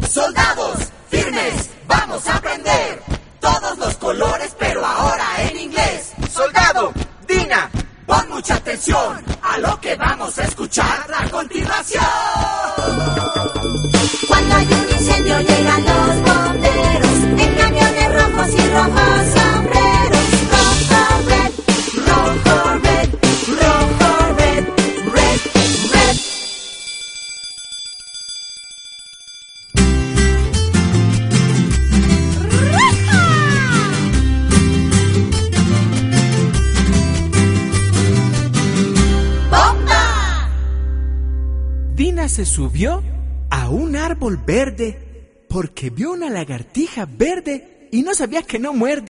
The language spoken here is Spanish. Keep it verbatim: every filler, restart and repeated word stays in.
Soldados, firmes, vamos a aprender todos los colores, pero ahora en inglés. Soldado, Dina, pon mucha atención a lo que vamos a escuchar a continuación. Cuando hay un incendio llegan los bomberos en camiones rojos y rojos sombreros. Rojo, red, rojo, red, rojo, red, red, red. ¡Bomba! Dina se subió a un árbol verde porque vio una lagartija verde y no sabía que no muerde.